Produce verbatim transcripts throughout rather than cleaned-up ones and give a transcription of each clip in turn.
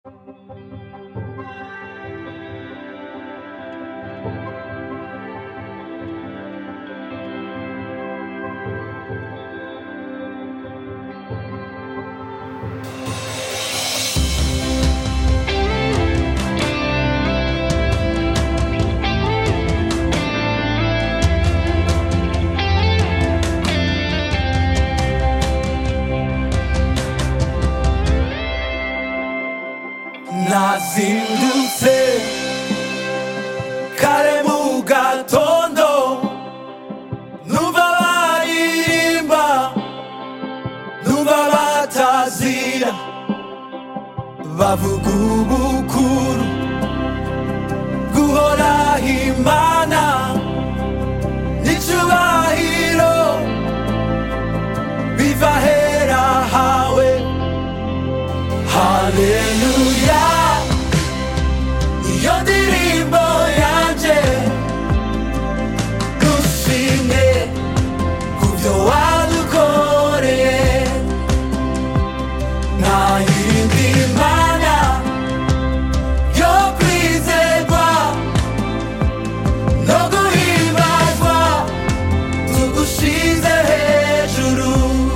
nazindutse kare mu gatondo numva baririmba numva batazira bavuga ubukuru guhoraho Imana n'icubahiro biva hera hawe. Haleluya, iyo ndirimbo yanje gushimye kuvyo wadukoreye, nta yindi mana yo kwizerwa no guhimbazwa tugushize hejuru.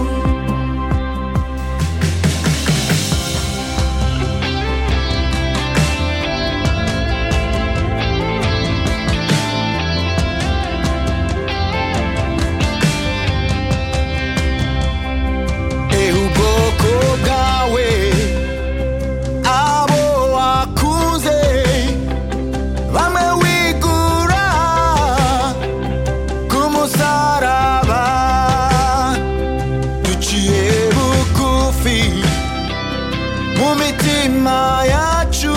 Mu mitima yacu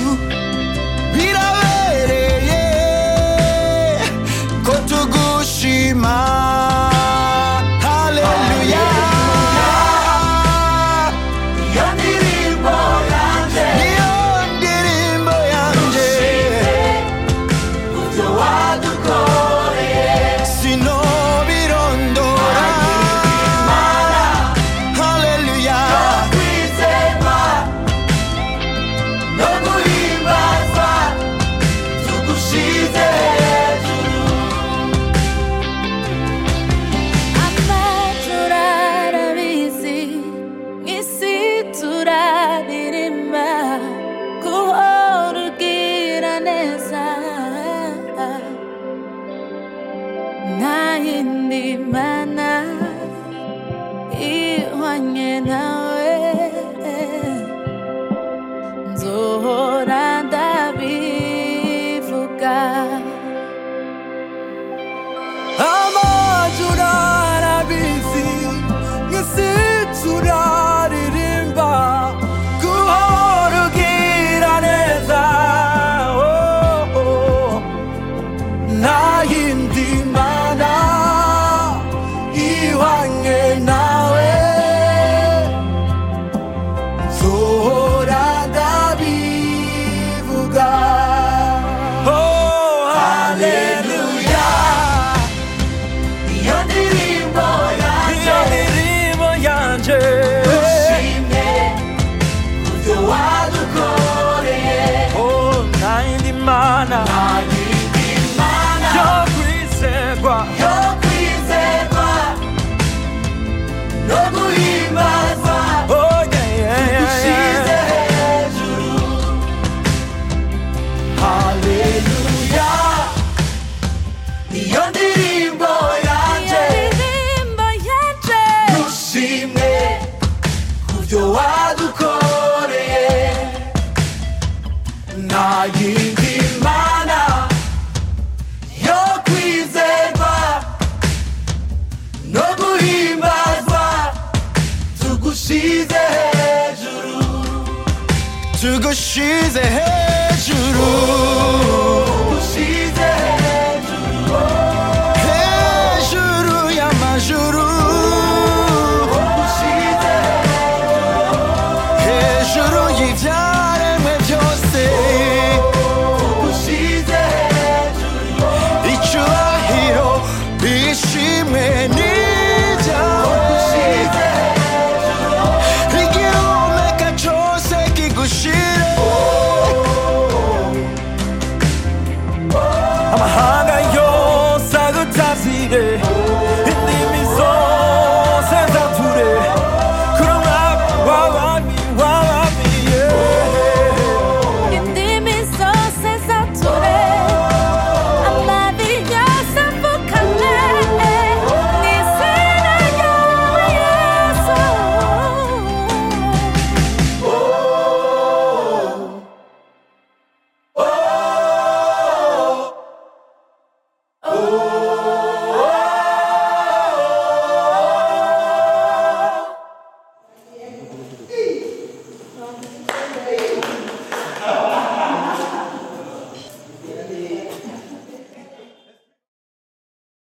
birabereye ko tugushima. Haleluya, iyo ndirimbo yanje niyo ndirimbo yanje kuvyo wadukoreye sinobirondora. Haleluya, Mana ihwanye nawe nzohora ndabivuga. Amajuru arabizi mw'isi turaririmba guhora ugira neza. Oh, oh. Nta yindi mana ihwanye nawe nzohora ndabivuga. Oh, haleluya, iyo ndirimbo yanje iyo ndirimbo yanje ushimye kuvyo wadukoreye. Oh, nta yindi mana nta yindi mana yo kwizerwa yo kwizerwa no guhimbazwa. Oh, yeah, yeah, yeah, tugushize hejuru. Haleluya, iyo ndirimbo yanje dushimye kuvyo wadukoreye, nta yindi mana yo kwizerwa no guhimbazwa tugushize hejuru, tugushize hejuru.